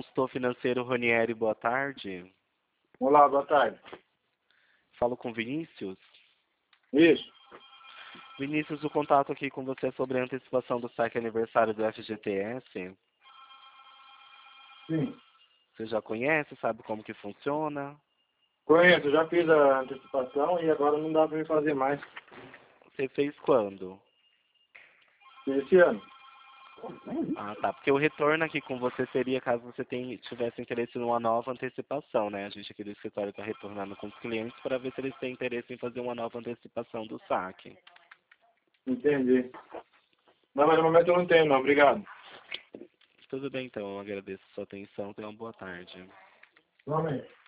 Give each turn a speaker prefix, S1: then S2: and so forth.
S1: consultor financeiro Ronieri, boa tarde.
S2: Olá, boa tarde.
S1: Falo com Vinícius.
S2: Isso.
S1: Vinícius, o contato aqui com você é sobre a antecipação do saque aniversário do FGTS.
S2: Sim.
S1: Você já conhece, sabe como que funciona?
S2: Conheço, já fiz a antecipação e agora não dá para me fazer mais.
S1: Você fez quando?
S2: Esse ano.
S1: Ah, tá. Porque o retorno aqui com você seria caso você tivesse interesse numa nova antecipação, né? A gente aqui do escritório está retornando com os clientes para ver se eles têm interesse em fazer uma nova antecipação do saque.
S2: Entendi. Não, mas no momento eu não tenho, não. Obrigado.
S1: Tudo bem, então. Eu agradeço a sua atenção. Tenha uma boa tarde.
S2: Realmente.